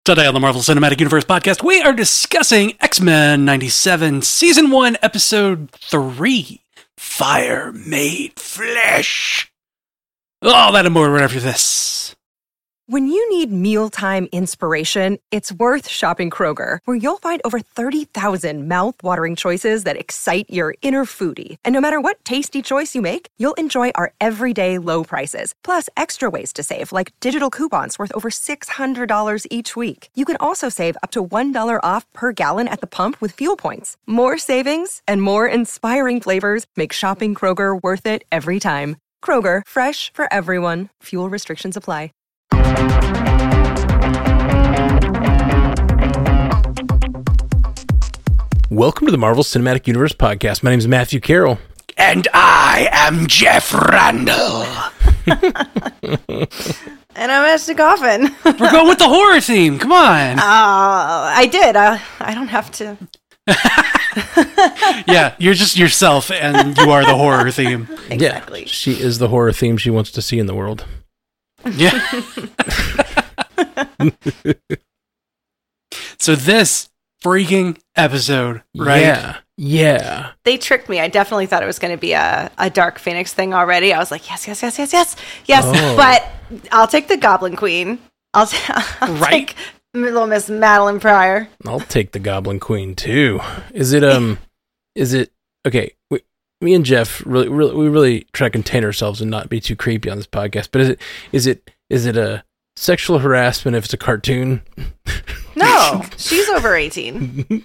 Today on the Marvel Cinematic Universe podcast, we are discussing X-Men 97, Season 1, Episode 3, Fire Made Flesh. All that and more right after this. When you need mealtime inspiration, it's worth shopping Kroger, where you'll find over 30,000 mouth-watering choices that excite your inner foodie. And no matter what tasty choice you make, you'll enjoy our everyday low prices, plus extra ways to save, like digital coupons worth over $600 each week. You can also save up to $1 off per gallon at the pump with fuel points. More savings and more inspiring flavors make shopping Kroger worth it every time. Kroger, fresh for everyone. Fuel restrictions apply. Welcome to the Marvel Cinematic Universe podcast. My name is Matthew Carroll. And I am Jeff Randall. And I'm Ashley Coffin. We're going with the horror theme. Come on. I did. I don't have to. Yeah, you're just yourself, and you are the horror theme. Exactly. Yeah, she is the horror theme she wants to see in the world. Yeah. So this freaking episode, right? Yeah. They tricked me. I definitely thought it was going to be a Dark Phoenix thing already. I was like, yes. Oh. But I'll take the Goblin Queen. I'll take little Miss Madeline Pryor. I'll take the Goblin Queen too. Is it okay? Me and Jeff really try to contain ourselves and not be too creepy on this podcast. But is it a sexual harassment if it's a cartoon? No, she's over 18.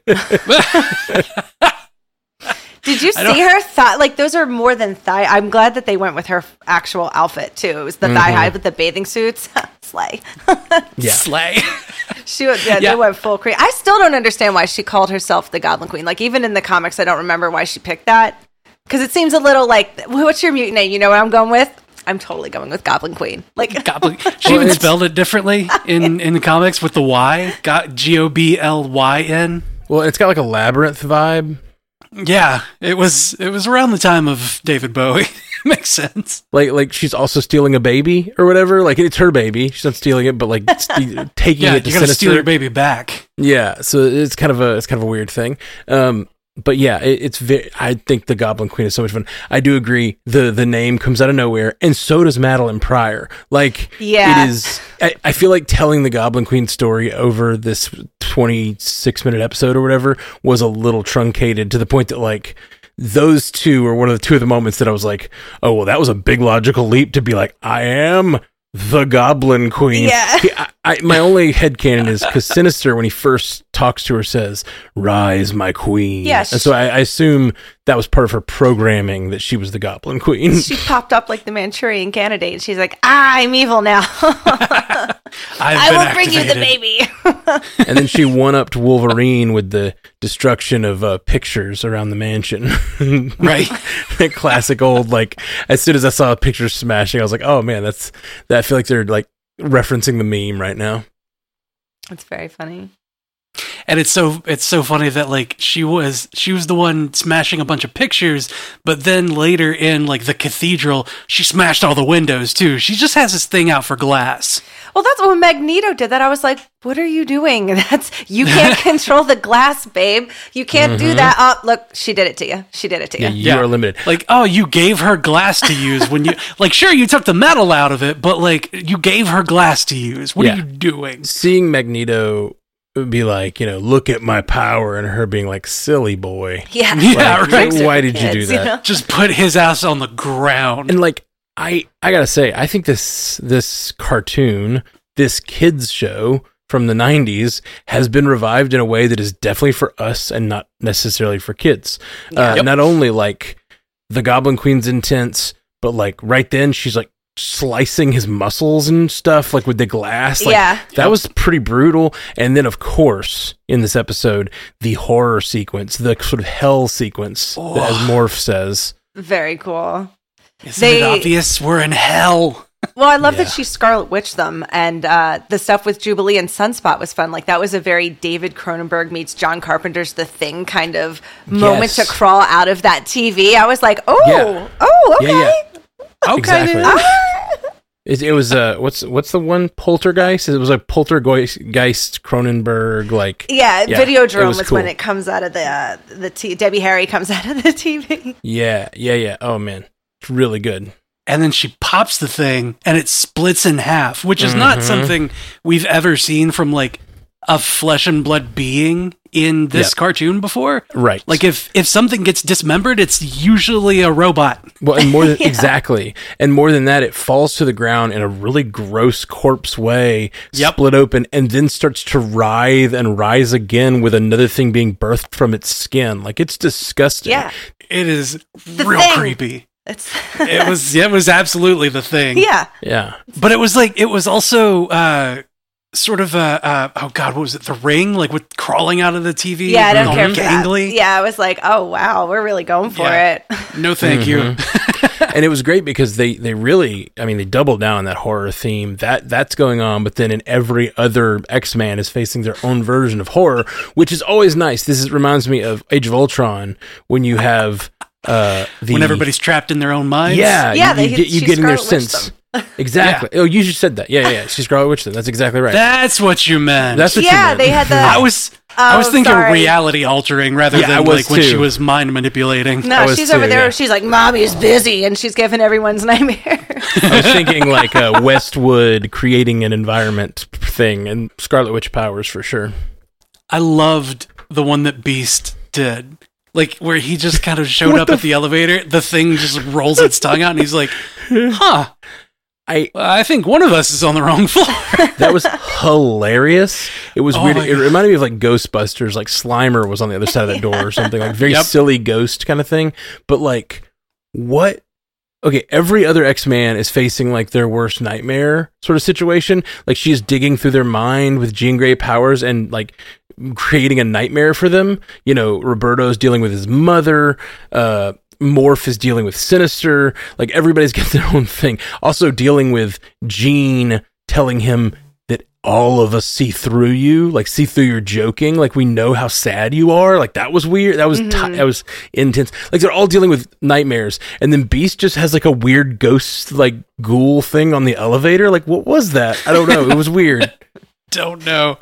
Did you see her thigh? Like, those are more than thigh. I'm glad that they went with her actual outfit too. It was the thigh high with the bathing suits. Slay. Yeah. Slay. They went full creep. I still don't understand why she called herself the Goblin Queen. Like, even in the comics, I don't remember why she picked that. Because it seems a little like, what's your mutant name? You know what I'm going with? I'm totally going with Goblin Queen. Like, Goblin. She even spelled it differently in the comics with the Y. Goblyn. Well, it's got like a labyrinth vibe. Yeah, it was around the time of David Bowie. Makes sense. Like she's also stealing a baby or whatever. Like, it's her baby. She's not stealing it, but like taking it to you gotta Sinister. steal your baby back. Yeah, so it's kind of a weird thing. But yeah, I think the Goblin Queen is so much fun. I do agree. The name comes out of nowhere, and so does Madeline Pryor. Like, yeah. It is. I feel like telling the Goblin Queen story over this 26-minute episode or whatever was a little truncated to the point that, like, those two were one of the moments that I was like, oh, well, that was a big logical leap to be like, I am the Goblin Queen. Yeah. My only headcanon is because Sinister, when he first talks to her, says, "Rise, my queen." Yes. And so I assume that was part of her programming, that she was the Goblin Queen. She popped up like the Manchurian Candidate, and she's like, I'm evil now. I will bring you the baby. And then she one-upped Wolverine with the destruction of pictures around the mansion. Right. That classic old, like, as soon as I saw a picture smashing, I was like, oh man, I feel like they're like referencing the meme right now. That's very funny. And it's so funny that, like, she was the one smashing a bunch of pictures, but then later in, like, the cathedral, she smashed all the windows too. She just has this thing out for glass. Well, that's when Magneto did that. I was like, what are you doing? You can't control the glass, babe. You can't do that. Oh, look, she did it to you. Yeah, you are limited. Like, oh, you gave her glass to use when you, like, sure, you took the metal out of it, but, like, you gave her glass to use. What are you doing? Seeing Magneto be like, look at my power, and her being like, silly boy. Yeah. Like, right. Why did you do that? You know? Just put his ass on the ground. And like, I gotta say, I think this cartoon, this kids show from the 90s, has been revived in a way that is definitely for us and not necessarily for kids. Not only like the Goblin Queen's intense, but like right then she's like slicing his muscles and stuff, like with the glass. Like, that was pretty brutal. And then, of course, in this episode, the horror sequence, the sort of hell sequence, as Morph says. Very cool. Isn't it obvious? We're in hell. Well, I love that she Scarlet Witched them, and the stuff with Jubilee and Sunspot was fun. Like, that was a very David Cronenberg meets John Carpenter's The Thing kind of moment to crawl out of that TV. I was like, okay. Exactly. It was what's the one, Poltergeist? It was like Poltergeist Cronenberg, like Videodrome was cool. when it comes out of the Debbie Harry comes out of the TV. Yeah. Oh man, it's really good. And then she pops the thing and it splits in half, which is not something we've ever seen from like a flesh and blood being in this cartoon before. Right. Like if something gets dismembered, it's usually a robot. Well, and more than exactly. And more than that, it falls to the ground in a really gross corpse way, split open, and then starts to writhe and rise again with another thing being birthed from its skin. Like, it's disgusting. Yeah. It is real creepy. It was absolutely the thing. Yeah. But it was also sort of oh god, what was it? The Ring, like with crawling out of the TV. Yeah, I don't care for gangly. that. Yeah, I was like, oh wow, we're really going for it. No, thank you. And it was great because they really, I mean, they doubled down on that horror theme. That's going on, but then in every other X-Man is facing their own version of horror, which is always nice. Reminds me of Age of Ultron when you have when everybody's trapped in their own minds. You get in their sense. Exactly. Oh, you just said that. Yeah. She's Scarlet Witch. That's exactly right. That's what you meant. That's what you meant. They had the. I was thinking reality altering rather than like when she was mind manipulating. No, she's over there. Yeah. She's like, "Mommy's busy," and she's giving everyone's nightmare. I was thinking like a Westwood creating an environment thing, and Scarlet Witch powers for sure. I loved the one that Beast did. Like, where he just kind of showed up at the elevator, the thing just rolls its tongue out, and he's like, huh, I think one of us is on the wrong floor. That was hilarious. It was weird. It reminded me of like Ghostbusters, like Slimer was on the other side of that door or something, like very silly ghost kind of thing. But like, what? Okay, every other X-Man is facing like their worst nightmare sort of situation. Like, she's digging through their mind with Jean Grey powers and like creating a nightmare for them. You know, Roberto's dealing with his mother. Morph is dealing with Sinister. Like, everybody's got their own thing. Also dealing with Jean telling him that all of us see through you, like see through your joking. Like, we know how sad you are. Like, that was weird. That was that was intense. Like, they're all dealing with nightmares, and then Beast just has like a weird ghost, like ghoul thing on the elevator. Like, what was that? I don't know. It was weird. Don't know.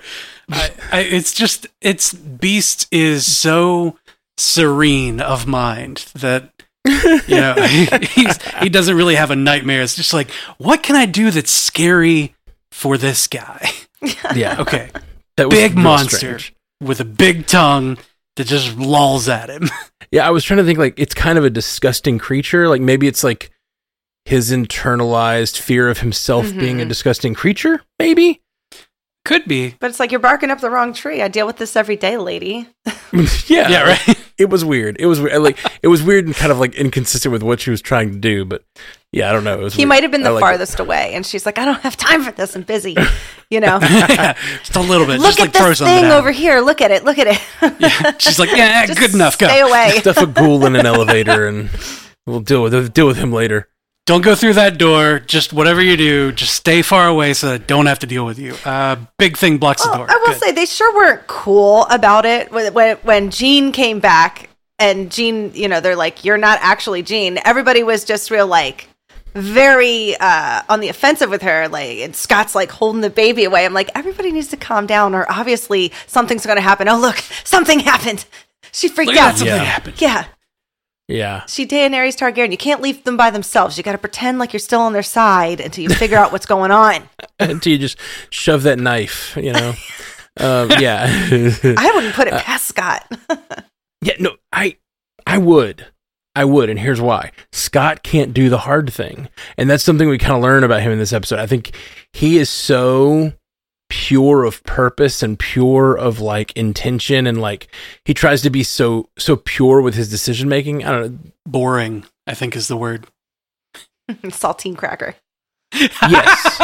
It's Beast is so serene of mind that, you know, he doesn't really have a nightmare. It's just like, what can I do that's scary for this guy? Yeah. Okay. That was big monster strange. with a big tongue that just lolls at him. Yeah, I was trying to think, like, it's kind of a disgusting creature. Like, maybe it's like his internalized fear of himself being a disgusting creature, maybe? Could be. But it's like, you're barking up the wrong tree. I deal with this every day, lady. Yeah, right. It was weird. It was like, it was weird and kind of like inconsistent with what she was trying to do. But yeah, I don't know. It was he weird. might have been the farthest away, and she's like, I don't have time for this. I'm busy. You know, just a little bit. Look just at like throw this something thing out. over here. Look at it. Look at it. Yeah. She's like, yeah, Just good enough. Go. Stay away. Stuff a ghoul in an elevator, and we'll deal with him later. Don't go through that door. Just whatever you do, just stay far away so that I don't have to deal with you. Big thing blocks the door. I will say they sure weren't cool about it when Jean came back, and Jean, you know, they're like, you're not actually Jean. Everybody was just real like very on the offensive with her. Like, and Scott's like holding the baby away. I'm like, everybody needs to calm down, or obviously something's going to happen. Oh look, something happened. She freaked out. Something happened. Yeah. Yeah. She Daenerys Targaryen. You can't leave them by themselves. You got to pretend like you're still on their side until you figure out what's going on. Until you just shove that knife, you know. Yeah. I wouldn't put it past Scott. Yeah, no, I would, and here's why. Scott can't do the hard thing, and that's something we kind of learn about him in this episode. I think he is so pure of purpose and pure of like intention, and like he tries to be so pure with his decision making. I don't know. Boring, I think, is the word. Saltine cracker. Yes.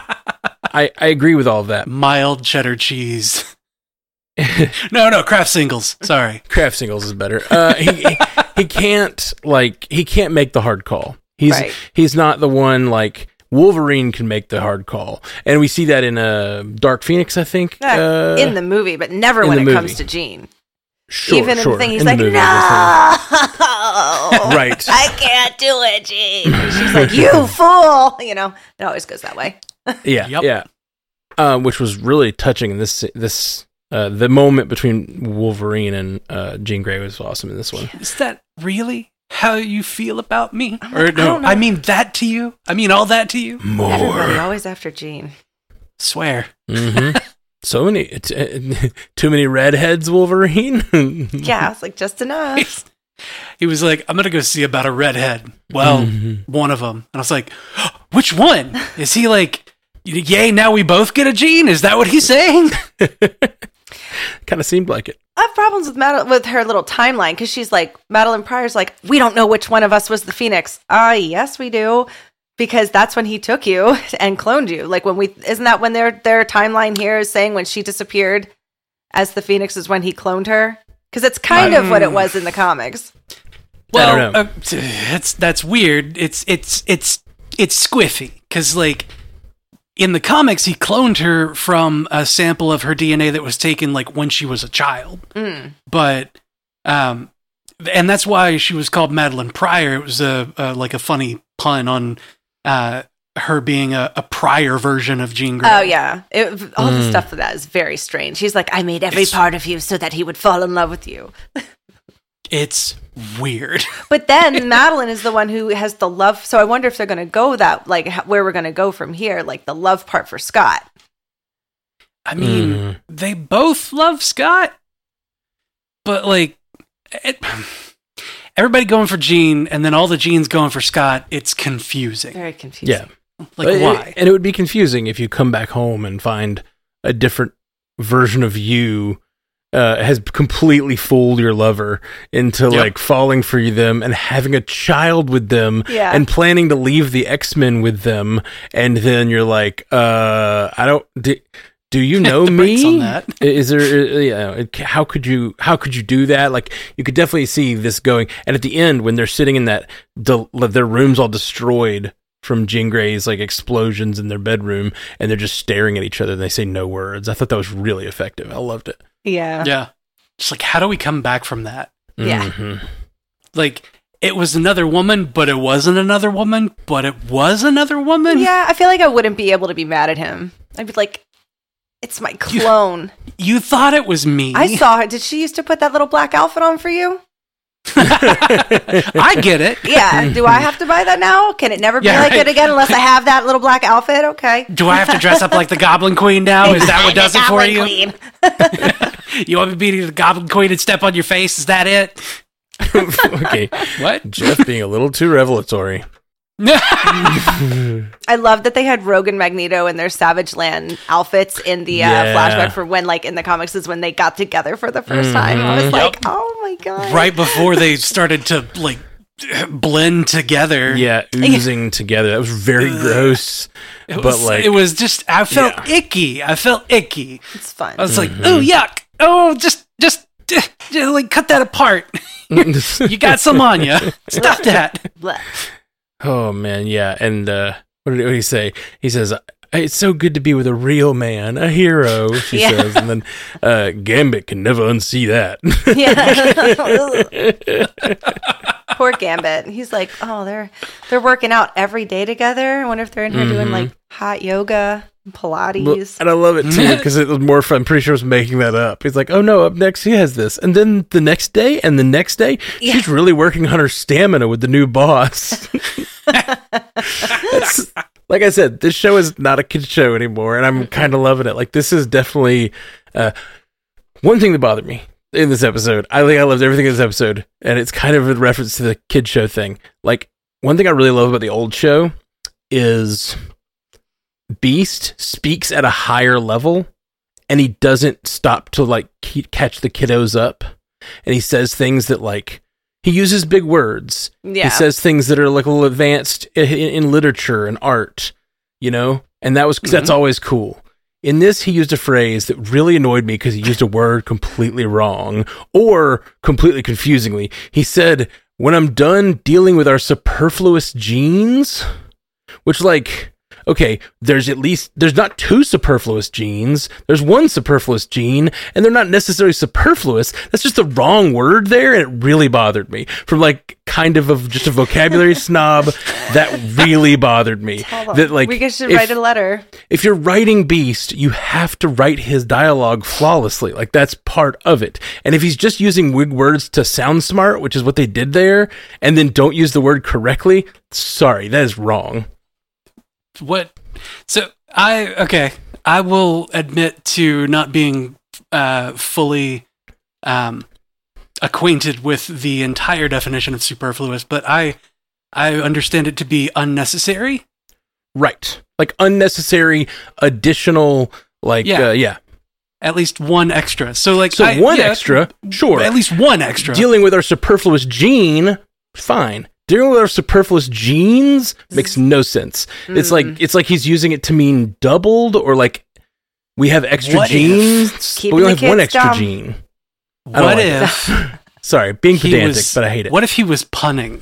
I agree with all of that. Mild cheddar cheese. No, Kraft Singles. Sorry. Kraft Singles is better. He can't make the hard call. He's not the one like Wolverine can make the hard call. And we see that in Dark Phoenix, I think. In the movie, but never when it comes to Jean. Even in the thing, he's like, no, right. I can't do it, Jean. She's like, you fool. You know, it always goes that way. Yeah. Which was really touching in this the moment between Wolverine and Jean Grey was awesome in this one. Is that really how you feel about me? Or no, I mean that to you? I mean all that to you? More. Everybody always after Jean. Swear. Mm-hmm. So many, too many redheads, Wolverine. Yeah, it's like just enough. He was like, I'm going to go see about a redhead. Well, one of them. And I was like, which one? Is he like, yay, now we both get a Jean? Is that what he's saying? Kind of seemed like it. I have problems with her little timeline because she's like, Madeline Pryor's like, we don't know which one of us was the Phoenix. Yes, we do. Because that's when he took you and cloned you. Like isn't that when their timeline here is saying when she disappeared as the Phoenix is when he cloned her? Because it's kind of what it was in the comics. Well, I don't know. That's weird. It's squiffy because like in the comics he cloned her from a sample of her DNA that was taken like when she was a child. But and that's why she was called Madeline Pryor. It was like a funny pun on her being a prior version of Jean Grey. Oh yeah, all the stuff of that is very strange. He's like, I made every part of you so that he would fall in love with you. It's weird. But then Madeline is the one who has the love. So I wonder if they're going to go that like where we're going to go from here, like the love part for Scott. I mean, they both love Scott, but like everybody going for Jean and then all the Jeans going for Scott. It's confusing. Very confusing. Yeah. Like why? And it would be confusing if you come back home and find a different version of you has completely fooled your lover into like falling for them and having a child with them and planning to leave the X-Men with them. And then you're like, do you know me? On that. Is there, how could you do that? Like you could definitely see this going. And at the end, when they're sitting in that, their room's all destroyed from Jean Grey's like explosions in their bedroom, and they're just staring at each other and they say no words. I thought that was really effective. I loved it. Yeah. Yeah. Just like, how do we come back from that? Yeah. Mm-hmm. Like, it was another woman, but it wasn't another woman, but it was another woman. Yeah, I feel like I wouldn't be able to be mad at him. I'd be like, it's my clone. You thought it was me. I saw her. Did she used to put that little black outfit on for you? I get it. Yeah. Do I have to buy that now? Can it never be like it again unless I have that little black outfit? Okay. Do I have to dress up like the Goblin Queen now? Is that what does it for you? You want me to be the Goblin Queen and step on your face? Is that it? Okay. What? Jeff being a little too revelatory. I love that they had Rogue and Magneto in their Savage Land outfits in the flashback for when, like, in the comics is when they got together for the first time. I was like, oh my God. Right before they started to, like, blend together. Yeah, oozing together. That was very gross. It was just, I felt icky. It's fun. I was like, oh, yuck. Oh, just like, cut that apart. You got some on you. Stop that. Blech. Oh man, yeah. And what did he say? He says, "It's so good to be with a real man, a hero." She says, and then Gambit can never unsee that. Poor Gambit. He's like, oh, they're working out every day together. I wonder if they're in here doing like hot yoga, Pilates. And I love it too because it was more fun. I'm pretty sure I was making that up. He's like, oh no, up next he has this, and then the next day, and the next day, she's really working on her stamina with the new boss. Like I said, this show is not a kid show anymore, and I'm kind of loving it. Like, this is definitely one thing that bothered me in this episode. I think I loved everything in this episode, and it's kind of a reference to the kid show thing. Like, one thing I really love about the old show is Beast speaks at a higher level, and he doesn't stop to, like, catch the kiddos up, and he says things that, like, he uses big words. Yeah. He says things that are like a little advanced in literature and art, you know? And that's always cool. In this, he used a phrase that really annoyed me because he used a word completely wrong or completely confusingly. He said, when I'm done dealing with our superfluous genes, which, like, okay, there's not two superfluous genes. There's one superfluous gene, and they're not necessarily superfluous. That's just the wrong word there, and it really bothered me. From like kind of just a vocabulary snob, that really bothered me. That like we should write a letter. If you're writing Beast, you have to write his dialogue flawlessly. Like that's part of it. And if he's just using wig words to sound smart, which is what they did there, and then don't use the word correctly, sorry, that is wrong. What? So I will admit to not being fully acquainted with the entire definition of superfluous, but I understand it to be unnecessary. Right. Like unnecessary, additional, like, yeah. At least one extra. So extra, sure. At least one extra. Dealing with our superfluous gene, fine. Dealing with our superfluous genes makes no sense. It's like he's using it to mean doubled, or like we have extra genes, but we only have one extra gene. What if? Sorry, being pedantic, but I hate it. What if he was punning?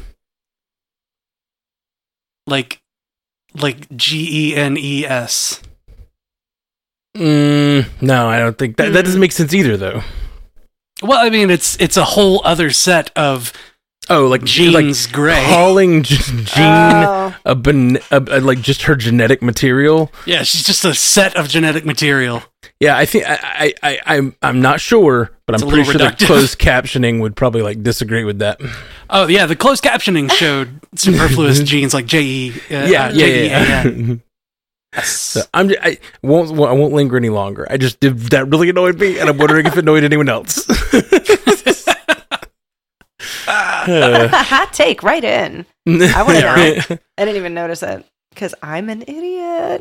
Like GENES. No, I don't think that doesn't make sense either, though. Well, I mean, it's a whole other set of like genes, like gray. Calling Jean like just her genetic material. Yeah, she's just a set of genetic material. Yeah, I think I'm not sure, but I'm pretty sure that closed captioning would probably like disagree with that. Oh yeah, the closed captioning showed superfluous genes like JEAN. So I won't linger any longer. That really annoyed me, and I'm wondering if it annoyed anyone else. Hot take, right in. I want to know. Right? I didn't even notice it because I'm an idiot.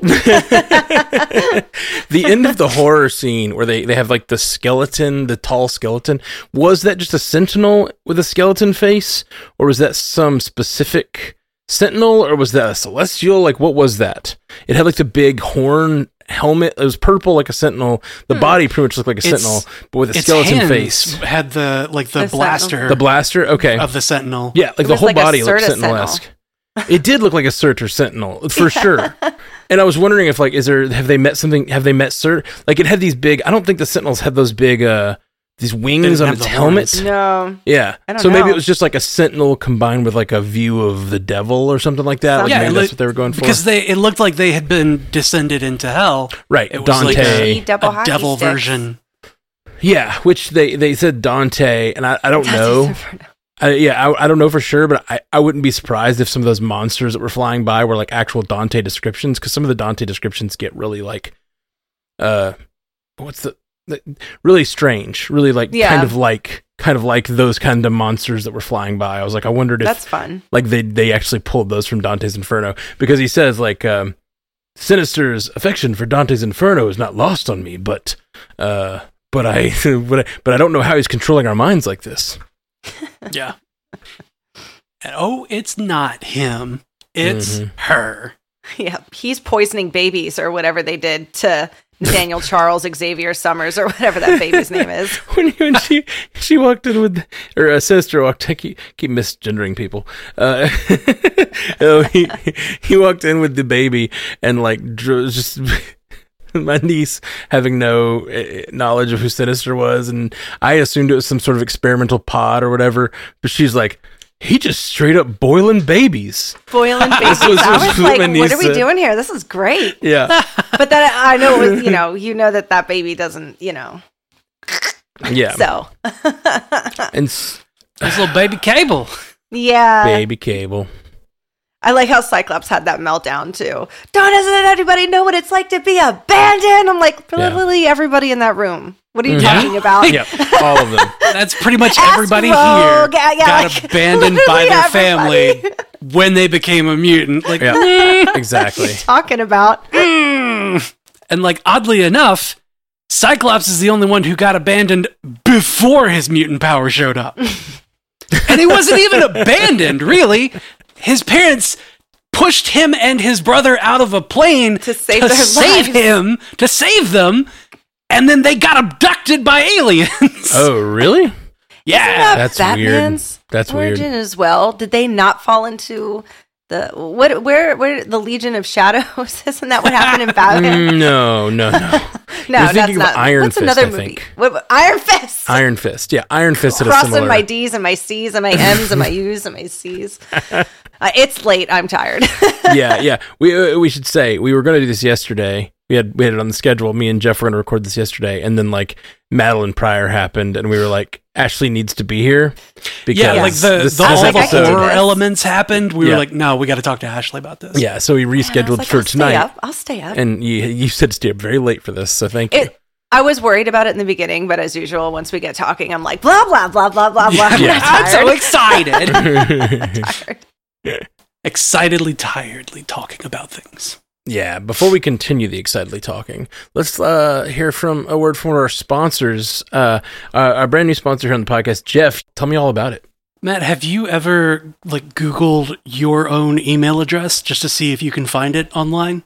The end of the horror scene where they have like the skeleton, the tall skeleton, was that just a sentinel with a skeleton face, or was that some specific sentinel, or was that a celestial? Like, what was that? It had like the big horn helmet. It was purple like a sentinel. The body pretty much looked like a sentinel, but with a skeleton face. Had the blaster. The blaster, okay. Of the sentinel. Yeah, like the whole body looked sentinel-esque. It did look like a Cert or Sentinel, for sure. And I was wondering if, like, have they met Cert? Like, it had these big, I don't think the Sentinels had those big, these wings on its helmet. No. Yeah. So maybe it was just like a Sentinel combined with like a view of the devil or something like that. Like maybe that's what they were going for. Because it looked like they had been descended into hell. Right. It was Dante. like a devil version. Yeah, which they said Dante, and I don't know. I don't know for sure, but I wouldn't be surprised if some of those monsters that were flying by were like actual Dante descriptions, because some of the Dante descriptions get really like, really strange, really like kind of like those kind of monsters that were flying by. I was like, I wondered if that's fun. Like they actually pulled those from Dante's Inferno, because he says like Sinister's affection for Dante's Inferno is not lost on me, but I don't know how he's controlling our minds like this. Yeah. And it's not him. It's her. Yeah, he's poisoning babies or whatever they did to Daniel Charles Xavier Summers or whatever that baby's name is. When she walked in with, or Sinister walked, I keep misgendering people. He walked in with the baby and like just... my niece having no knowledge of who Sinister was, and I assumed it was some sort of experimental pod or whatever, but she's like, he just straight up boiling babies. I was like, what are we doing here? This is great. Yeah. But then I know it was, that baby doesn't, Yeah. So. And this little baby Cable. Yeah. Baby Cable. I like how Cyclops had that meltdown too. Doesn't anybody know what it's like to be abandoned? I'm like, literally everybody in that room. What are you talking about? Yep, all of them. That's pretty much everybody here got abandoned by their family when they became a mutant. Like, exactly. What are you talking about? And like, oddly enough, Cyclops is the only one who got abandoned before his mutant power showed up. And he wasn't even abandoned, really. His parents pushed him and his brother out of a plane to save them, and then they got abducted by aliens. Oh, really? Yeah, that's Batman's weird. That's origin weird as well. Did they not fall into where the Legion of Shadows? Isn't that what happened in Batman? No. No, You're thinking that's of not. Iron What's Fist, another I movie? think. Iron Fist. Iron Fist. Yeah, Iron Fist had a Crossing similar... my D's and my C's and my M's and my U's and my C's. It's late. I'm tired. yeah. We should say we were going to do this yesterday. We had it on the schedule. Me and Jeff were going to record this yesterday, and then like Madeline Pryor happened, and we were like, Ashley needs to be here because all the horror elements happened. We were like, no, we got to talk to Ashley about this. Yeah, so we rescheduled for tonight. I'll stay up. And you said stay up very late for this, so thank you. I was worried about it in the beginning, but as usual, once we get talking, I'm like, blah, blah, blah, blah, blah, blah. I'm so excited. I'm tired. Excitedly, tiredly talking about things. Yeah, before we continue the excitedly talking, let's hear from a word from one of our sponsors, our brand new sponsor here on the podcast, Jeff. Tell me all about it. Matt, have you ever Googled your own email address just to see if you can find it online?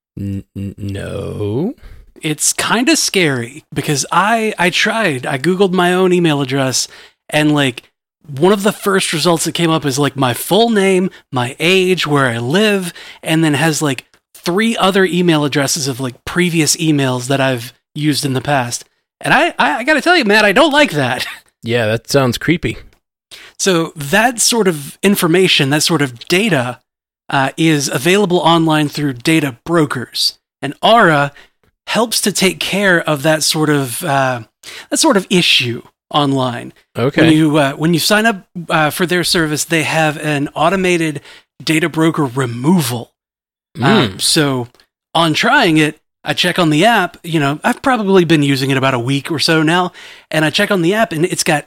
No. It's kind of scary because I tried. I Googled my own email address and one of the first results that came up is my full name, my age, where I live, and then has 3 other email addresses of previous emails that I've used in the past. And I got to tell you, Matt, I don't like that. Yeah, that sounds creepy. So that sort of information, that sort of data is available online through data brokers. And Aura helps to take care of that sort of issue online. Okay. When you sign up for their service, they have an automated data broker removal. So on trying it, I check on the app, I've probably been using it about a week or so now, and I check on the app and it's got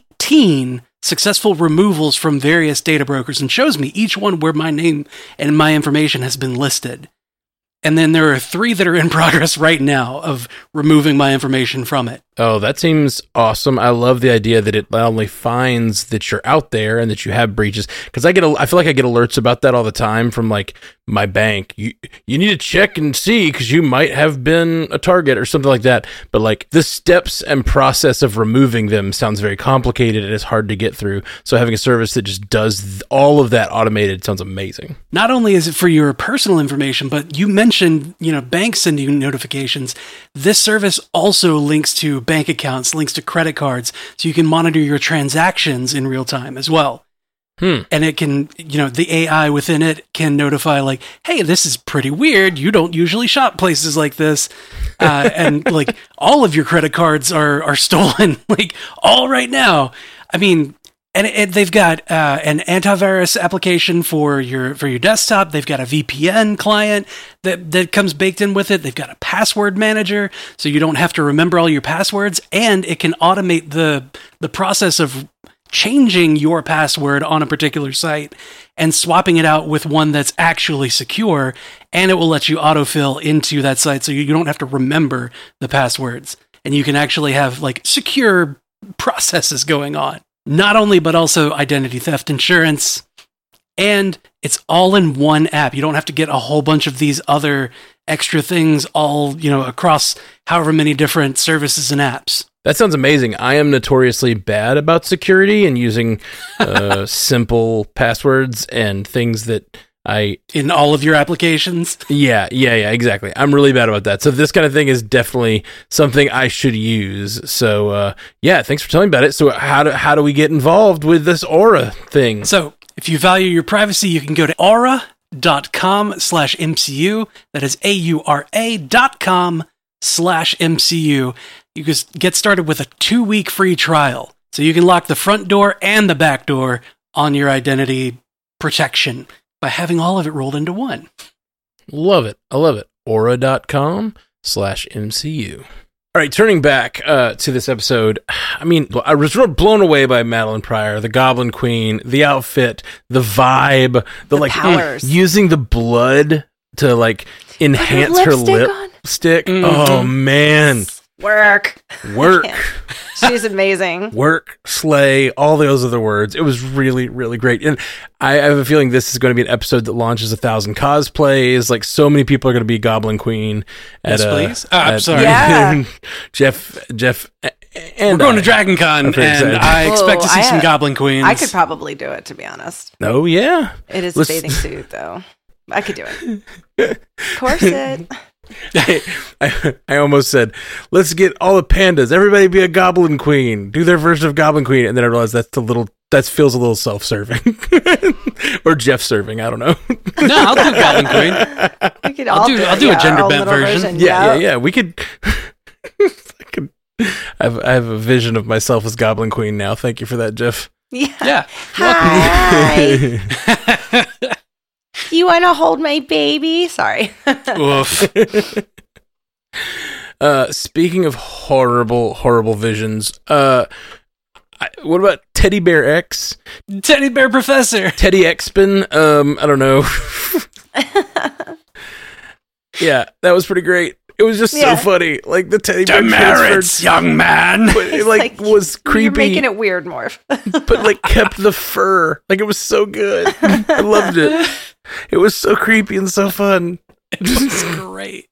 18 successful removals from various data brokers and shows me each one where my name and my information has been listed. And then there are 3 that are in progress right now of removing my information from it. Oh, that seems awesome. I love the idea that it not only finds that you're out there and that you have breaches, because I feel like I get alerts about that all the time from my bank. You need to check and see because you might have been a target or something like that. But the steps and process of removing them sounds very complicated and it's hard to get through. So having a service that just does all of that automated sounds amazing. Not only is it for your personal information, but you mentioned, banks sending you notifications. This service also links to bank accounts, links to credit cards, so you can monitor your transactions in real time as well. And it can, the AI within it can notify hey, this is pretty weird. You don't usually shop places like this. And all of your credit cards are stolen, all right now. I mean, and they've got an antivirus application for your desktop. They've got a VPN client that comes baked in with it. They've got a password manager, so you don't have to remember all your passwords. And it can automate the process of changing your password on a particular site and swapping it out with one that's actually secure. And it will let you autofill into that site, so you don't have to remember the passwords. And you can actually have secure processes going on. Not only, but also identity theft insurance. And it's all in one app. You don't have to get a whole bunch of these other extra things all, across however many different services and apps. That sounds amazing. I am notoriously bad about security and using simple passwords and things that in all of your applications? Yeah, exactly. I'm really bad about that. So this kind of thing is definitely something I should use. So thanks for telling me about it. So how do we get involved with this Aura thing? So if you value your privacy, you can go to aura.com/MCU. That is AURA.com/MCU. You just get started with a 2-week free trial. So you can lock the front door and the back door on your identity protection by having all of it rolled into one. Love it. I love it. Aura.com/MCU. All right, turning back to this episode, I mean, I was blown away by Madeline Pryor, the Goblin Queen, the outfit, the vibe, the powers. Using the blood to enhance her lipstick. Mm-hmm. Oh, man. Work. She's amazing. Work, slay, all those other words. It was really, really great. And I have a feeling this is going to be an episode that launches 1,000 cosplays. So many people are going to be Goblin Queen. Yes, please. I'm sorry. Yeah. Jeff And we're going to Dragon Con, and excited. I expect to see some Goblin Queens. I could probably do it, to be honest. Oh, yeah. It is a bathing suit, though. I could do it. Corset. I almost said, let's get all the pandas. Everybody be a Goblin Queen. Do their version of Goblin Queen. And then I realized that feels a little self-serving. Or Jeff-serving. I don't know. No, I'll do Goblin Queen. We could I'll do a gender-bent version. Yeah. We could... I have a vision of myself as Goblin Queen now. Thank you for that, Jeff. Yeah. Hi. You want to hold my baby? Sorry. Oof. Speaking of horrible visions, what about Teddy Bear X? Teddy Bear Professor. Teddy Xpin? I don't know. Yeah, that was pretty great. It was just so funny. Like the teddy bear Demerits, young man. But it like was creepy. You're making it weird, Morph. But like kept the fur. Like it was so good. I loved it. It was so creepy and so fun. It was great.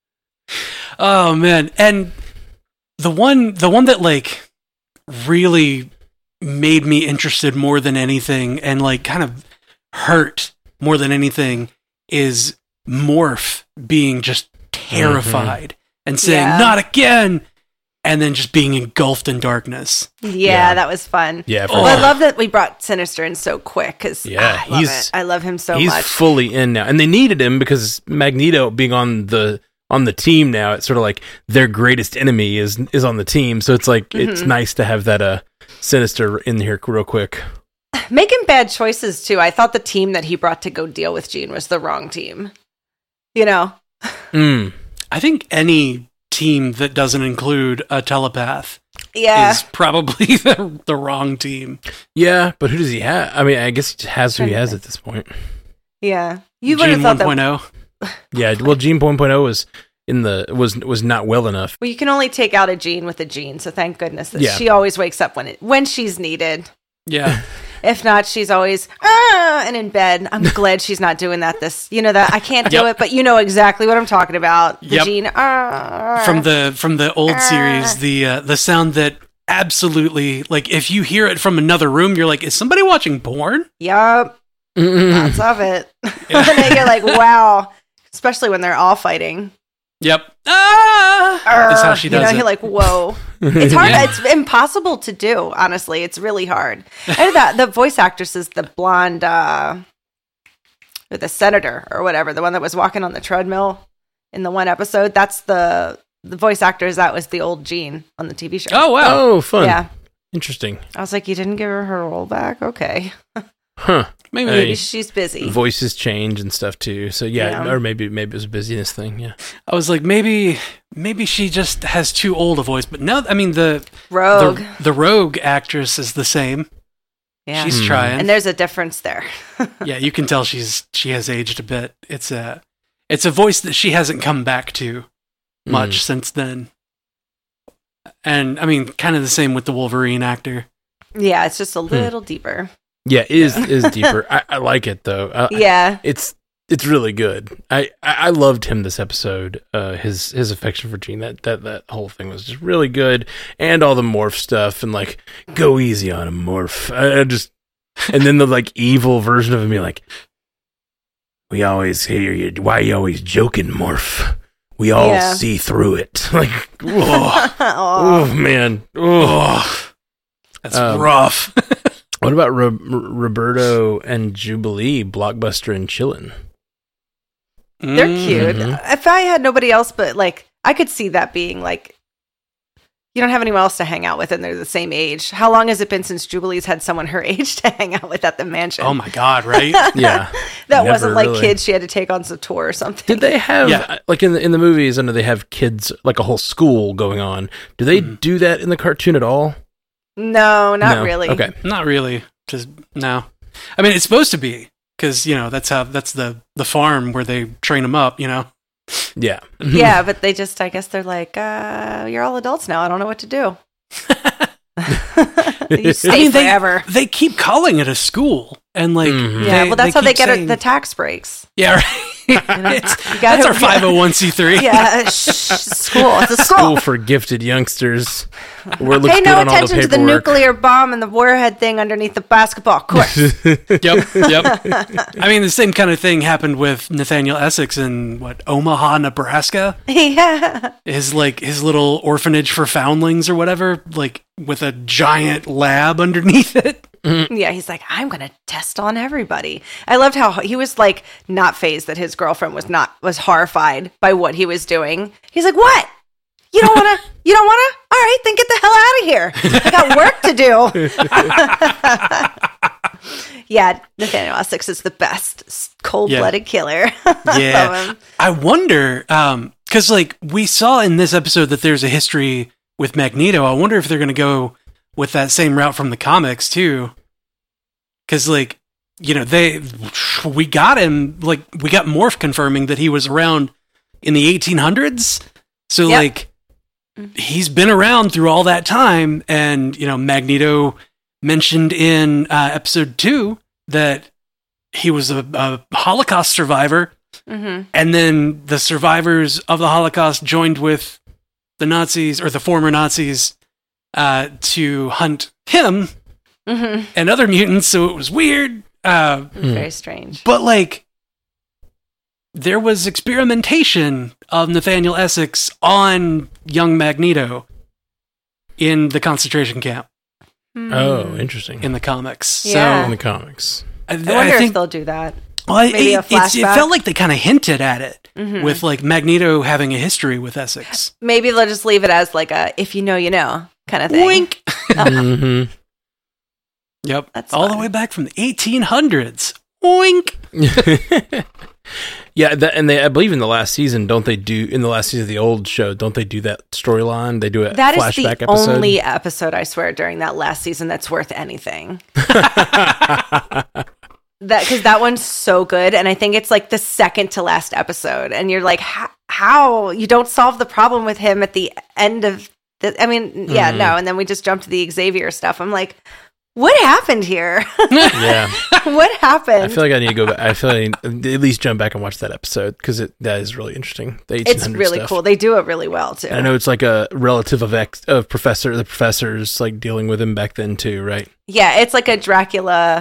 Oh man. And the one that like really made me interested more than anything and like kind of hurt more than anything is Morph being just terrified and saying, not again, and then just being engulfed in darkness. Yeah, that was fun. Yeah. I love that we brought Sinister in so quick because I love him so much. He's fully in now. And they needed him because Magneto being on the team now, it's sort of like their greatest enemy is on the team. So it's like, it's nice to have that Sinister in here real quick. Making bad choices too. I thought the team that he brought to go deal with Jean was the wrong team. You know? I think any team that doesn't include a telepath is probably the wrong team. Yeah, but who does he have? I mean, I guess he has who he has at this point. Yeah. You would Jean have thought 1.0. Yeah, well, Jean 1.0 was not well enough. Well, you can only take out a Jean with a Jean, so thank goodness that she always wakes up when she's needed. Yeah. If not, she's always and in bed. I'm glad she's not doing that. That I can't do it, but you know exactly what I'm talking about. The Jean from the old series, the sound that absolutely, like, if you hear it from another room, you're like, is somebody watching porn? Yup. Lots of it. And then you're like, wow. Especially when they're all fighting. Yep. That's how she does it. You're like, whoa. It's hard. It's impossible to do, honestly. It's really hard. And the voice actress is the blonde, the senator or whatever, the one that was walking on the treadmill in the one episode. That's the voice actor. That was the old Jean on the TV show. Oh, wow. Oh, fun. Yeah. Interesting. I was like, you didn't give her role back? Okay. Huh. Maybe she's busy. Voices change and stuff too. So or maybe it was a busyness thing. Yeah. I was like, maybe she just has too old a voice. But no, I mean the Rogue. The Rogue actress is the same. Yeah. She's trying, and there's a difference there. Yeah, you can tell she has aged a bit. It's a voice that she hasn't come back to much since then. And I mean, kind of the same with the Wolverine actor. Yeah, it's just a little deeper. Yeah, it is deeper. I like it though. It's really good. I loved him this episode. His affection for Jean, that whole thing was just really good, and all the Morph stuff and like go easy on him, Morph. And then the like evil version of him being like, we always hear you. Why are you always joking, Morph? We all see through it. Like, oh man, that's rough. What about Roberto and Jubilee, Blockbuster and Chillin'? They're cute. If I had nobody else, but like, I could see that being like, you don't have anyone else to hang out with and they're the same age. How long has it been since Jubilee's had someone her age to hang out with at the mansion? Oh my God, right? Yeah. That wasn't like kids she had to take on some tour or something. Did they have, like in the movies, I know they have kids, like a whole school going on. Do they do that in the cartoon at all? No, not really. Okay. Not really. Just no. I mean, it's supposed to be because that's the farm where they train them up. Yeah. Yeah, but they just, I guess they're like, you're all adults now. I don't know what to do. You stay forever. They keep calling it a school, and like, well, that's how they get the tax breaks. Yeah, right. That's our 501c3. Yeah, school. It's a School for gifted youngsters. Where it looks Pay good no on all the attention to the paperwork. nuclear bomb and the warhead thing underneath the basketball court. Yep. I mean, the same kind of thing happened with Nathaniel Essex in Omaha, Nebraska. Yeah. His little orphanage for foundlings or whatever, like with a giant lab underneath it. Yeah, he's like, I'm gonna test on everybody. I loved how he was like not fazed that his girlfriend was horrified by what he was doing. He's like, what? You don't wanna? All right, then get the hell out of here. I got work to do. Yeah, Nathaniel Essex is the best cold-blooded killer. Yeah. Love him. I wonder, because we saw in this episode that there's a history with Magneto. I wonder if they're going to go with that same route from the comics too. Because we got him, we got Morph confirming that he was around in the 1800s. So he's been around through all that time. And, Magneto mentioned in episode 2 that he was a Holocaust survivor. Mm-hmm. And then the survivors of the Holocaust joined with the Nazis, or the former Nazis, to hunt him and other mutants. So it was weird. Very strange. But there was experimentation of Nathaniel Essex on young Magneto in the concentration camp. Oh, interesting. In the comics. Yeah. So in the comics. I wonder if they'll do that. Well, Maybe a flashback. it felt like they kind of hinted at it with Magneto having a history with Essex. Maybe they'll just leave it as like a if you know, you know kind of thing. Wink. Mm-hmm. Yep. That's all fun. the way back from the 1800s. Wink. Yeah, I believe in the last season, in the last season of the old show, don't they do that storyline? They do a That is flashback the episode. only episode, I swear, during that last season that's worth anything. Because that one's so good, and I think it's like the second to last episode, and you're like, how you don't solve the problem with him at the end of the? I mean, yeah, no, and then we just jump to the Xavier stuff. I'm like, what happened here? Yeah, what happened? I feel like I need to go back. I feel like I need to at least jump back and watch that episode because that is really interesting. The 1800s It's really stuff. cool. They do it really well too. I know it's like a relative of the professors like dealing with him back then too, right? Yeah, it's like a Dracula.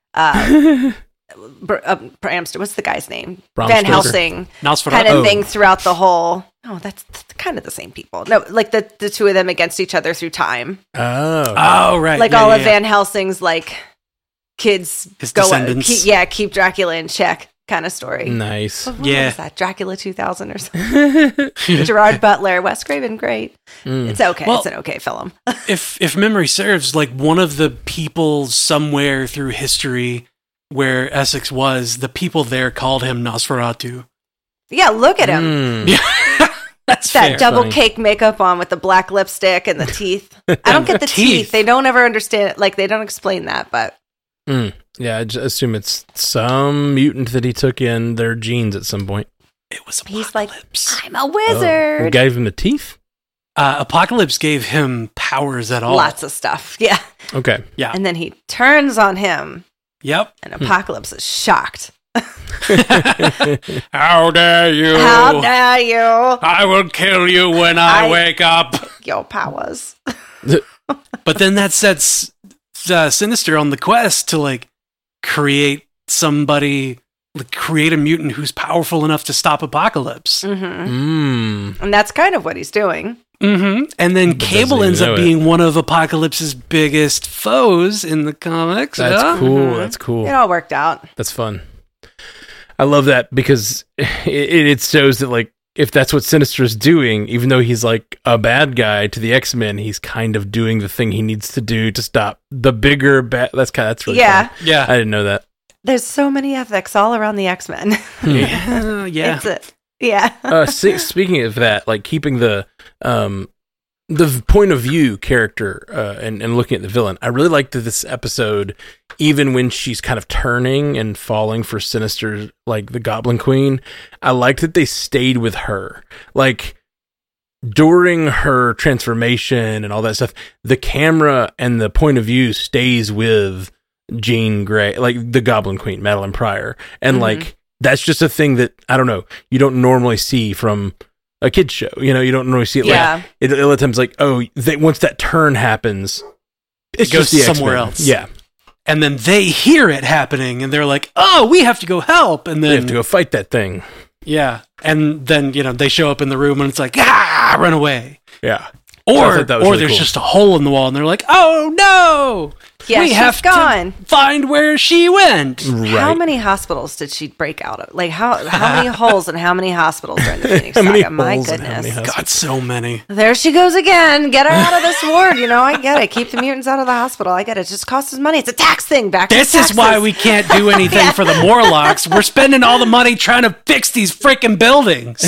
Bramster, what's the guy's name? Bram Van Stoker. Helsing Nosferatu. kind of thing throughout the whole. Oh, that's kind of the same people. No, like the two of them against each other through time. Oh, Right. Like Yeah, all yeah, of yeah. Van Helsing's like kids His descendants. keep Dracula in check kind of story. nice. What Yeah. was that? Dracula 2000 or something. Gerard Butler, Wes Craven, great. It's okay. Well- It's an okay film. If memory serves, one of the people somewhere through history where Essex was, the people there called him Nosferatu. Yeah, look at him. That's That fair. double Funny. cake makeup on with the black lipstick and the teeth. I don't get the teeth. They don't ever understand it. Like, they don't explain that, but Yeah, I just assume it's some mutant that he took in their genes at some point. It was he's like, Apocalypse. I'm a wizard. Who gave him the teeth? Apocalypse gave him powers at all. Lots of stuff. Yeah. Okay. Yeah. And then he turns on him, Yep. and Apocalypse is shocked. How dare you? How dare you? I will kill you when I I- wake up. Your powers. But then that sets Sinister on the quest to create somebody, create a mutant who's powerful enough to stop Apocalypse. Mm. And that's kind of what he's doing. Mm-hmm. And then Cable even ends know up it. being one of Apocalypse's biggest foes in the comics. That's yeah? cool. That's cool. It all worked out. That's fun. I love that because it shows that if that's what Sinister's doing, even though he's a bad guy to the X-Men, he's kind of doing the thing he needs to do to stop the bigger bad. That's really Yeah. fun. Yeah. I didn't know that. There's so many ethics all around the X-Men. Yeah. Yeah. Speaking of that, keeping the point of view character and looking at the villain, I really liked this episode, even when she's kind of turning and falling for Sinister, the Goblin Queen. I liked that they stayed with her. During her transformation and all that stuff, the camera and the point of view stays with Jean Grey, the Goblin Queen, Madeline Pryor. And that's just a thing that, I don't know, you don't normally see from a kid's show. You know, you don't normally see it. Yeah. Like, a lot of times, like, once that turn happens, it goes somewhere else. Yeah. And then they hear it happening and they're like, oh, we have to go help. And then they have to go fight that thing. Yeah. And then, they show up in the room and it's like, run away. Yeah. Or there's just a hole in the wall and they're like, oh no. Yeah, we have gone. to find where she went. Right. How many hospitals did she break out of? Like how many holes and how many hospitals are in the Phoenix Saga? My goodness. God, so many. There she goes again. Get her out of this ward. I get it. Keep the mutants out of the hospital. I get it. It just costs us money. It's a tax thing. This is why we can't do anything for the Morlocks. We're spending all the money trying to fix these freaking buildings.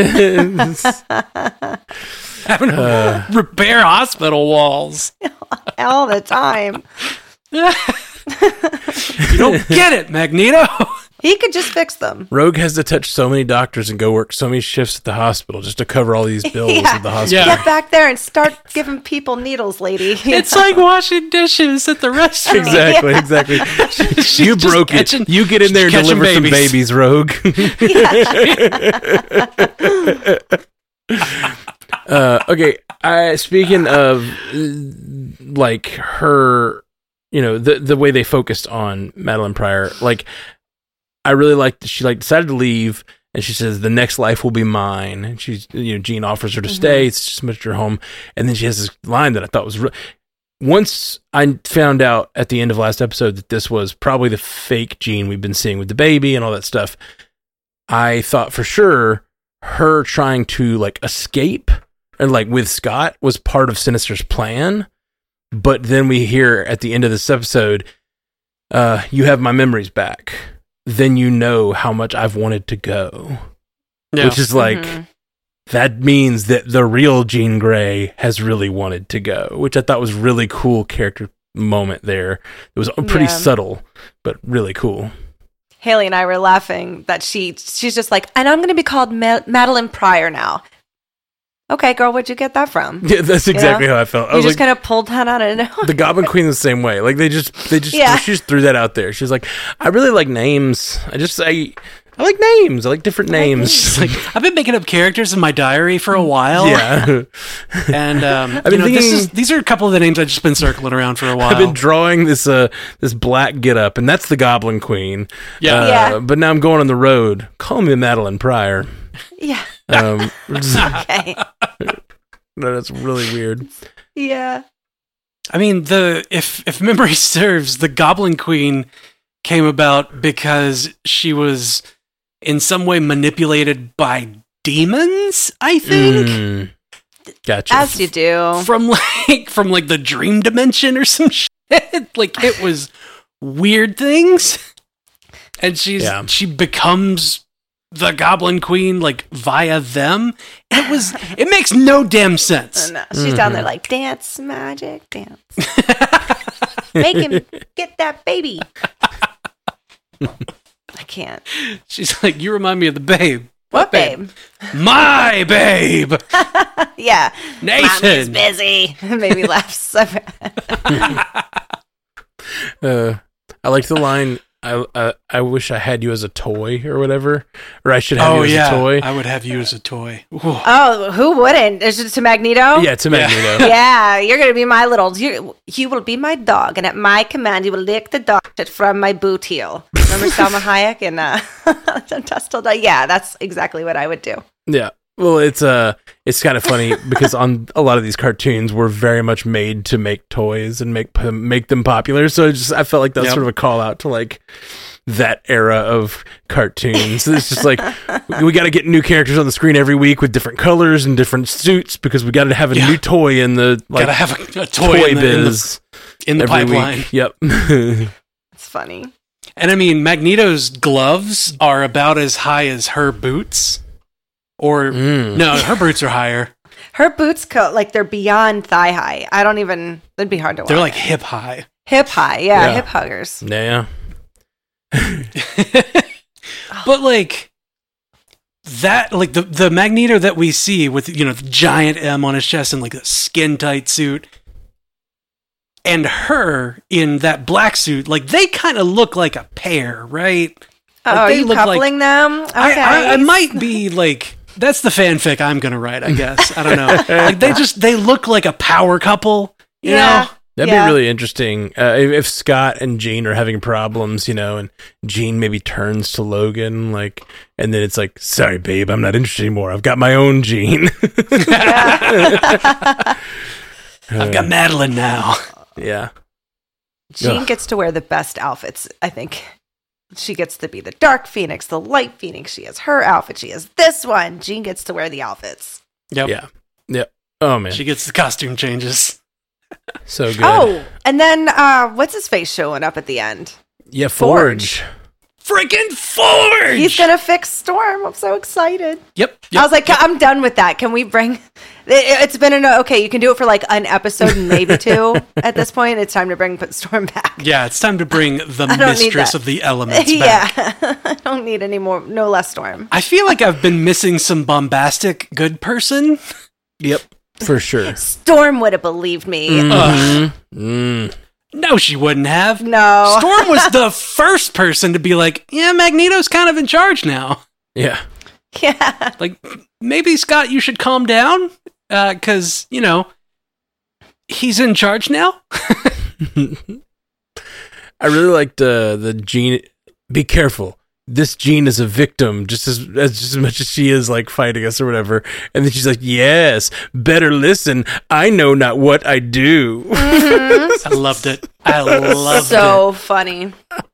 Having to repair hospital walls all the time. You don't get it, Magneto. He could just fix them. Rogue has to touch so many doctors and go work so many shifts at the hospital just to cover all these bills at the hospital. Get back there and start giving people needles, lady. It's like washing dishes at the restaurant. Exactly. You broke it. You get in there and deliver some babies, Rogue. Okay. Speaking of like her, the way they focused on Madeline Pryor, like I really liked that she decided to leave and she says the next life will be mine. And she's, Jean offers her to stay. It's just much her home. And then she has this line that I thought was once I found out at the end of last episode that this was probably the fake Jean we've been seeing with the baby and all that stuff, I thought for sure her trying to escape and with Scott was part of Sinister's plan. But then we hear at the end of this episode, you have my memories back. Then you know how much I've wanted to go. Yeah. Which is that means that the real Jean Grey has really wanted to go, which I thought was really cool character moment there. It was pretty subtle, but really cool. Haley and I were laughing that she's just like, and I'm going to be called Madeline Pryor now. Okay, girl, where'd you get that from? Yeah, that's exactly how I felt. You just kind of pulled that out of nowhere. The Goblin Queen the same way. She just threw that out there. She's like, I really like names. I like names. I like different names. I've been making up characters in my diary for a while. Yeah. And these are a couple of the names I've just been circling around for a while. I've been drawing this black getup, and that's the Goblin Queen. Yeah. But now I'm going on the road. Call me Madeline Pryor. Yeah. Okay. No, that's really weird. Yeah. I mean, if memory serves, the Goblin Queen came about because she was in some way manipulated by demons, I think. Gotcha. As you do. From the dream dimension or some shit. It was weird things. And she becomes the Goblin Queen via them. It makes no damn sense. No, she's down there dance, magic, dance. Make him get that baby. I can't. She's like, you remind me of the babe. What babe? My babe. Yeah. Nathan. Mommy's busy. Made me laugh so bad. I like the line, I wish I had you as a toy or whatever. Or I should have you as a toy. I would have you as a toy. Ooh. Oh, who wouldn't? Is it to Magneto? Yeah, to Magneto. Yeah, you're going to be my you will be my dog, and at my command, you will lick the dog shit from my boot heel. Remember Salma Hayek and Dust Till Dawn? Yeah, that's exactly what I would do. Yeah. Well, it's kind of funny because on a lot of these cartoons, we're very much made to make toys and make them popular. So I felt like that's sort of a call out to that era of cartoons. It's just we got to get new characters on the screen every week with different colors and different suits because we got to have a new toy in the gotta have a toy biz in the pipeline. Week. Yep. It's funny. And I mean, Magneto's gloves are about as high as her boots. Or no, her boots are higher. Her boots they're beyond thigh high. It'd be hard to watch. They're hip high. Hip high, yeah. Hip huggers. Yeah. But that, the Magneto that we see with, the giant M on his chest and a skin tight suit, and her in that black suit, they kind of look like a pair, right? Oh, are you coupling them? Okay. I might be like, that's the fanfic I'm going to write, I guess. I don't know. Like they look like a power couple, you know? That'd be really interesting if Scott and Jean are having problems, and Jean maybe turns to Logan, and then it's like, sorry, babe, I'm not interested anymore. I've got my own Jean. I've got Madeline now. Yeah. Jean gets to wear the best outfits, I think. She gets to be the Dark Phoenix, the Light Phoenix. She has her outfit. She has this one. Jean gets to wear the outfits. Yep. Yeah. Yep. Oh, man. She gets the costume changes. So good. Oh, and then what's his face showing up at the end? Yeah, Forge. Freaking Forge! He's gonna fix Storm. I'm so excited. Yep. I was like, I'm done with that. Can we bring? It's been okay. You can do it for like an episode and maybe two. At this point, it's time to bring Storm back. Yeah, it's time to bring the mistress of the elements back. Yeah, I don't need any more. No less Storm. I feel like I've been missing some bombastic good person. Yep. For sure. Storm would have believed me. No, she wouldn't have. No. Storm was the first person to be like, yeah, Magneto's kind of in charge now. Yeah. Yeah. Like, maybe, Scott, you should calm down, because, he's in charge now. I really liked the Jean. Be careful. This Jean is a victim just as much as she is like fighting us or whatever. And then she's like, yes, better listen. I know not what I do. I loved it. I loved it. So funny.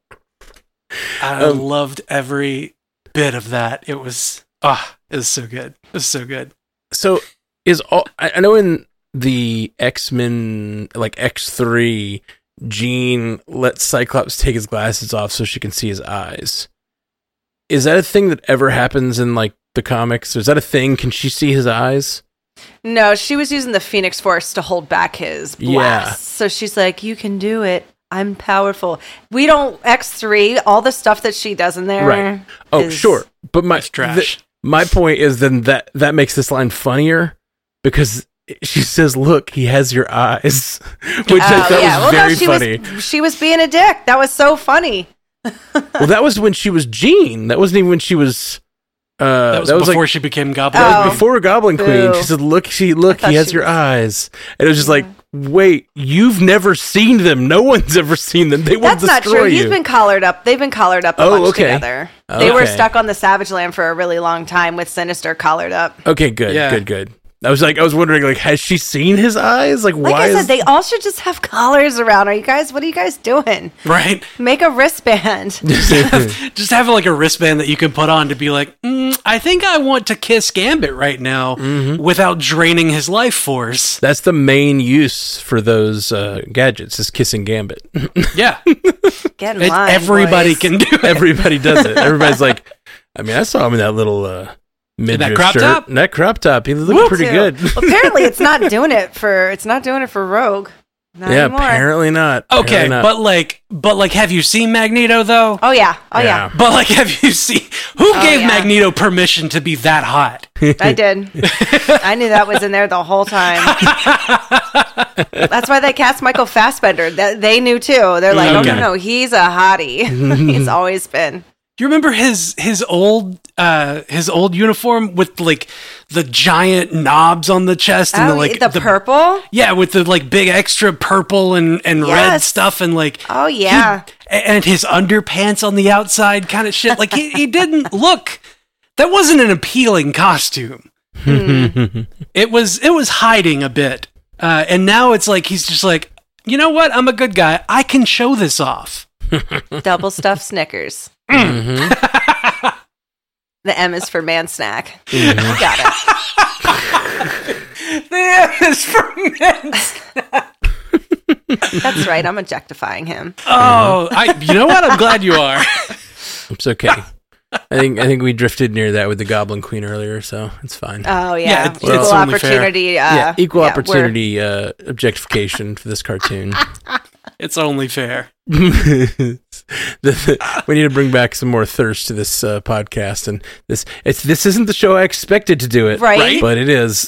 I loved every bit of that. It was so good. It was so good. So I know in the X-Men, like X3, Jean lets Cyclops take his glasses off so she can see his eyes. Is that a thing that ever happens in like the comics? Is that a thing? Can she see his eyes? No, she was using the Phoenix Force to hold back his blast. Yeah. So she's like, you can do it. I'm powerful. We don't X3, all the stuff that she does in there. Right. Oh, sure. But my point is then that makes this line funnier because she says, look, he has your eyes. Which I thought was very funny. She was being a dick. That was so funny. Well, that was when she was Jean. That wasn't even when she was. That was before she became Goblin. That was before Goblin Queen. She said, "Look, he has your eyes," and it was just like, "Wait, you've never seen them. No one's ever seen them. They will destroy you." That's not true. He's been collared up. They've been collared up a bunch together. They were stuck on the Savage Land for a really long time with Sinister collared up. Okay, good, good. I was wondering, like, has she seen his eyes? Like why? I said, they all should just have collars around. What are you guys doing? Right. Make a wristband. just have like a wristband that you can put on to be like, I think I want to kiss Gambit right now without draining his life force. That's the main use for those gadgets, is kissing Gambit. Yeah. Get in line, everybody can do it. Everybody does it. Everybody's like, I mean, I saw him in that little... that crop top? That crop top. He looked pretty good. Well, apparently it's not doing it for Rogue. Not anymore. Apparently not. Okay, apparently not. but like have you seen Magneto though? Oh yeah. But like have you seen who gave Magneto permission to be that hot? I did. I knew that was in there the whole time. That's why they cast Michael Fassbender. They knew too. They're like, okay. No, he's a hottie. He's always been. You remember his old uniform with like the giant knobs on the chest and the purple? Yeah, with the like big extra purple and red stuff and like and his underpants on the outside kind of shit. Like he didn't look. That wasn't an appealing costume. It was hiding a bit. And now it's like he's just like, you know what? I'm a good guy. I can show this off. Double stuffed Snickers. The M is for man snack. Got it. The M is for man snack. That's right. I'm objectifying him. Oh, you know what? I'm glad you are. It's okay. I think we drifted near that with the Goblin Queen earlier, so it's fine. Oh yeah, equal opportunity. Equal opportunity objectification for this cartoon. It's only fair. We need to bring back some more thirst to this podcast, and this isn't the show I expected to do it, right? But it is.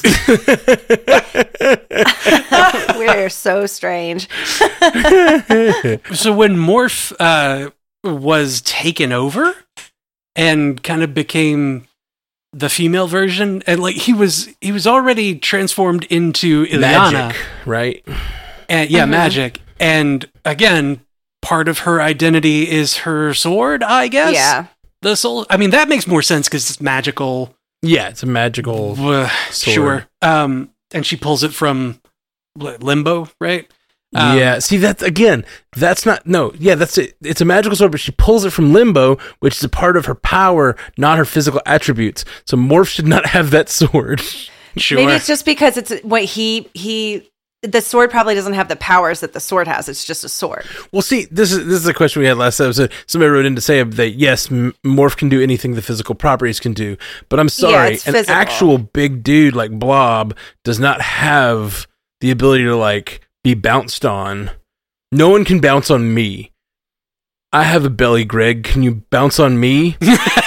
We're so strange. So when Morph was taken over, and kind of became the female version. And like he was already transformed into Illyana, Magic, right? And magic. And again, part of her identity is her sword, I guess. Yeah. The soul. I mean, that makes more sense because it's magical. Yeah, it's a magical sword. Sure. And she pulls it from limbo, right? Yeah. See, that's not. No. Yeah, that's it. It's a magical sword, but she pulls it from limbo, which is a part of her power, not her physical attributes. So Morph should not have that sword. Sure. Maybe it's just because it's what the sword probably doesn't have the powers that the sword has. It's just a sword. Well, see, this is a question we had last episode. Somebody wrote in to say that yes, Morph can do anything the physical properties can do, but I'm sorry, an actual big dude like Blob does not have the ability to like be bounced on. No one can bounce on me. I have a belly, Greg. Can you bounce on me?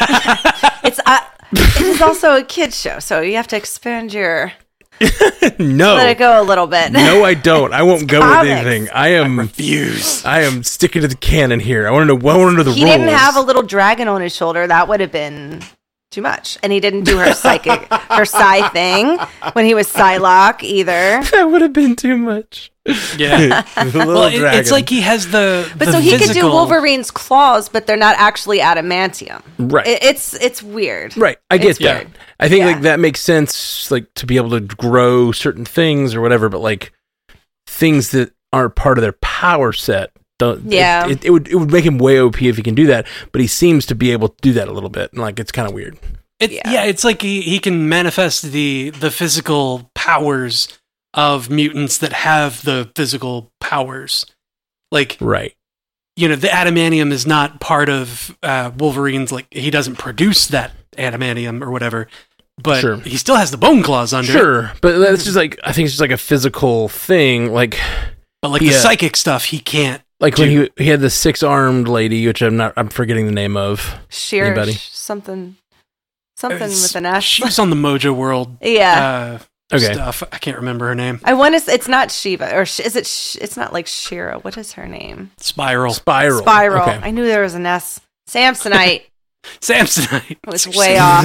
It is also a kid's show, so you have to expand your. No. Let it go a little bit. No, I don't. I won't go comics. with anything. I refuse. I am sticking to the canon here. I want to know the rules. He didn't have a little dragon on his shoulder. That would have been too much. And he didn't do her psi thing when he was Psylocke either. That would have been too much. Yeah. It's like he has the so he could do Wolverine's claws, but they're not actually adamantium. Right. It's weird. Right. I get that. Weird. I think like that makes sense, like to be able to grow certain things or whatever, but like things that aren't part of their power set don't. Yeah. It would make him way OP if he can do that, but he seems to be able to do that a little bit, and like it's kind of weird. It's like he can manifest the physical powers of mutants that have the physical powers. Like, right. You know, the adamantium is not part of Wolverine's, like, he doesn't produce that adamantium or whatever, but he still has the bone claws under it. Sure, but that's just like, I think it's just like a physical thing, like... But like the psychic stuff, he can't Like when he had the 6-armed lady, which I'm forgetting the name of. Anybody? Something with an S. She was on the Mojo World. Yeah. Stuff. I can't remember her name. I want to. It's not Shiva, or is it? It's not like Shira. What is her name? Spiral. Okay. I knew there was an S. Samsonite. Samsonite. It was way off.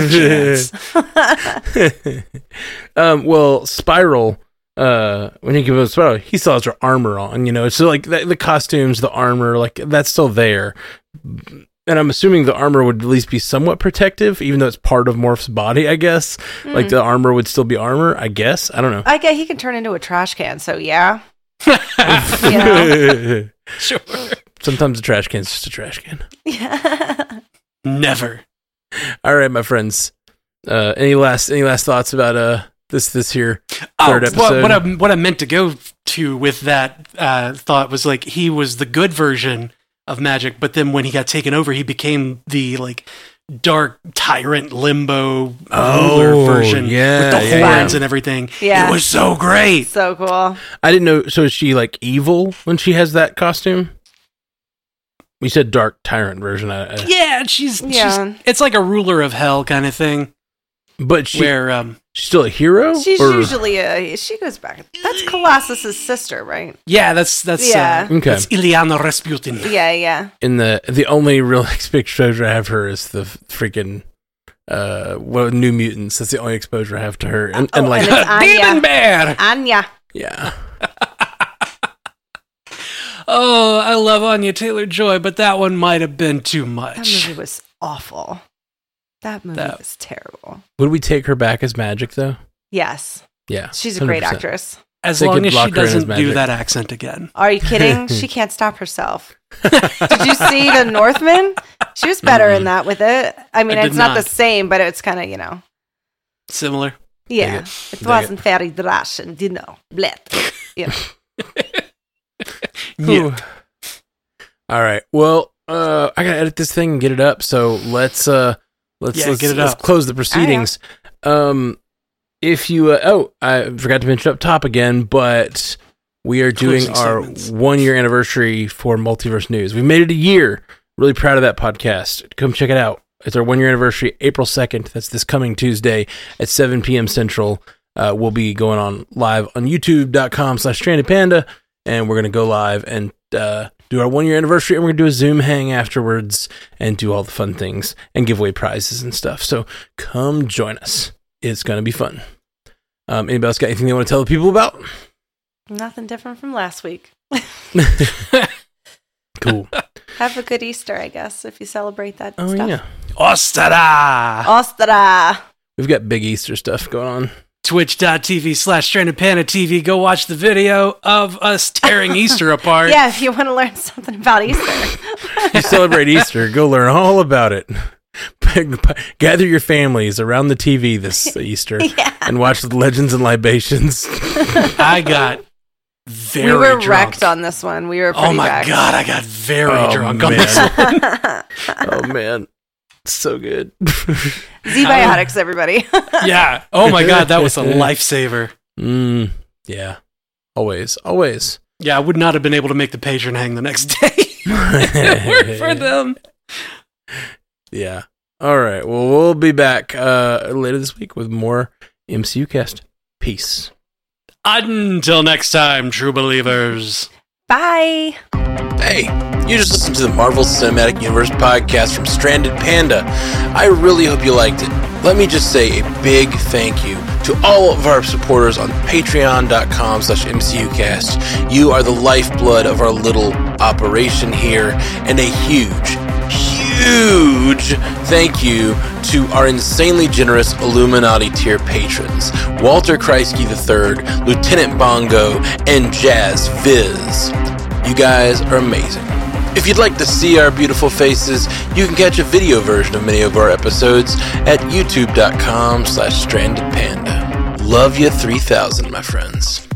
Well, Spiral. When he gives Spiral, he still has her armor on. You know, so like the costumes, the armor, like that's still there. And I'm assuming the armor would at least be somewhat protective, even though it's part of Morph's body, I guess. Like, the armor would still be armor, I guess. I don't know. I guess he can turn into a trash can, so yeah. Sure. Sometimes a trash can's just a trash can. Yeah. Never. All right, my friends. Any last thoughts about this here third episode? What I meant to go to with that thought was like he was the good version of Magic, but then when he got taken over, he became the like dark tyrant limbo ruler version with the horns and everything. Yeah, it was so great, so cool. I didn't know. So is she like evil when she has that costume? We said dark tyrant version. Yeah, she's it's like a ruler of hell kind of thing. But she's still a hero. She's usually she goes back. That's Colossus's sister, right? Yeah, that's okay. That's Illyana Rasputin. Yeah. And the only real exposure I have her is the freaking New Mutants. That's the only exposure I have to her. And like Demon Bear, Anya. Yeah. Oh, I love Anya Taylor-Joy, but that one might have been too much. That movie was awful. That movie was terrible. Would we take her back as Magic, though? Yes. Yeah. She's a great actress. As long as she doesn't do that accent again. Are you kidding? She can't stop herself. Did you see The Northman? She was better in that with it. I mean, it's not the same, but it's kind of, similar. Yeah. It wasn't very Russian, Blech. Yeah. Yeah. All right. Well, I gotta edit this thing and get it up. So let's get it up. Close the proceedings. If you I forgot to mention up top again, but we are doing our 1-year anniversary for Multiverse News. We made it a year. Really proud of that podcast. Come check it out. It's our 1-year anniversary, April 2nd. That's this coming Tuesday at 7 p.m. Central. We'll be going on live on youtube.com/strandedpanda, and we're going to go live and do our 1 year anniversary, and we're going to do a Zoom hang afterwards and do all the fun things and give away prizes and stuff. So come join us. It's going to be fun. Anybody else got anything they want to tell the people about? Nothing different from last week. Cool. Have a good Easter, I guess, if you celebrate that stuff. Oh, yeah. Ostara! We've got big Easter stuff going on. Twitch.tv/StrandedPandaTV. Go watch the video of us tearing Easter apart. Yeah, if you want to learn something about Easter. If you celebrate Easter, go learn all about it. Gather your families around the TV this Easter and watch the Legends and Libations. I got very We were drunk. wrecked on this one. We were pretty Oh my wrecked. God, I got very drunk on this one. Oh, man. So good. Z-Biotics, everybody. Yeah. Oh my God, that was a lifesaver. Yeah. Always. Yeah, I would not have been able to make the patron hang the next day. It worked for them. Yeah. All right. Well, we'll be back later this week with more MCU Cast. Peace. Until next time, true believers. Bye. Hey, you just listened to the Marvel Cinematic Universe podcast from Stranded Panda. I really hope you liked it. Let me just say a big thank you to all of our supporters on patreon.com/MCUcast. You are the lifeblood of our little operation here, and a huge thank you to our insanely generous Illuminati tier patrons, Walter Kreisky III, Lieutenant Bongo, and Jazz Viz. You guys are amazing. If you'd like to see our beautiful faces, you can catch a video version of many of our episodes at youtube.com/strandedpanda. Love you 3000, my friends.